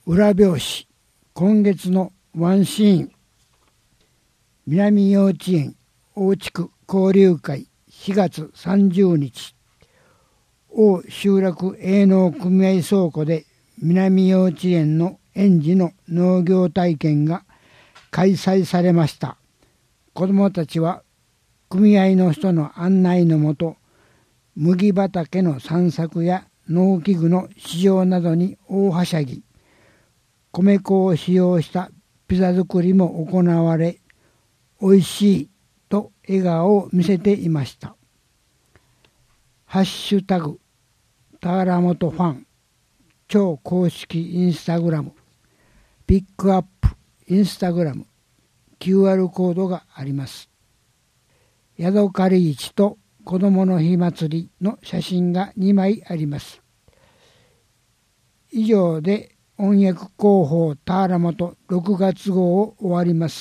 裏表紙今月のワンシーン。南幼稚園大地区交流会4月30日大集落営農組合倉庫で南幼稚園の園児の農業体験が開催されました。子どもたちは組合の人の案内のもと、麦畑の散策や農機具の試乗などに大はしゃぎ、米粉を使用したピザ作りも行われ、おいしいと笑顔を見せていました。ハッシュタグ田原本ファン超公式インスタグラムピックアップインスタグラム QR コードがあります。ヤドカリ市と子どもの日祭りの写真が2枚あります。以上で音訳広報田原本6月号を終わります。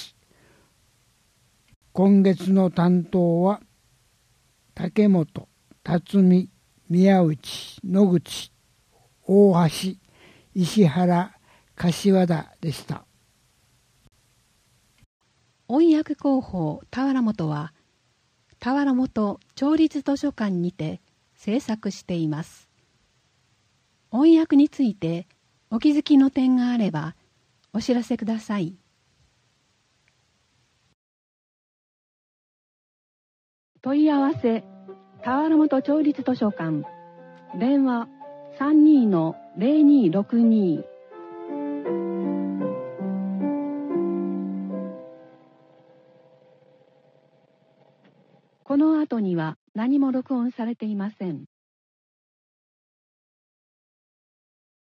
今月の担当は竹本、辰巳、宮内、野口、大橋、石原、柏田でした。 音訳広報田原本は田原本町立図書館にて制作しています。音訳についてお気づきの点があればお知らせください。問い合わせ田原本町立図書館電話 32-0262 この後には何も録音されていません。